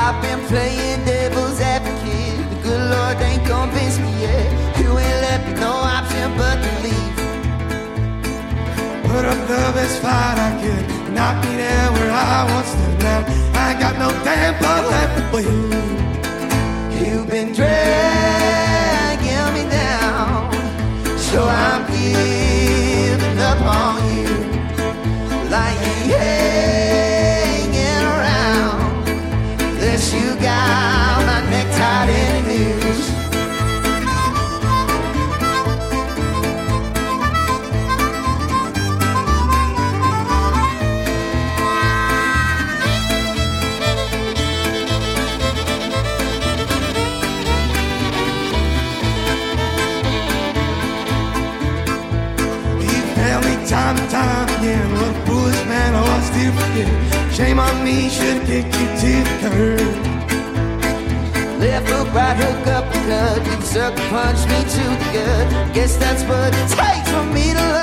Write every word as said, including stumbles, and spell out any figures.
I've been playing devil's advocate. The good Lord ain't convinced me yet. You ain't left me no option but to leave. Put up the best fight I could, knock me there where I once stood down. I ain't got no damn blood left for you. You've been dragging me down, so I'm giving up on you. Lying hanging around, unless you got my neck tied in a noose. Time and time again, what a foolish man I was to forget. Shame on me, should've kicked you to the curb. Left hook, right hook, uppercut. You sucker punch me to the gut. Guess that's what it takes for me to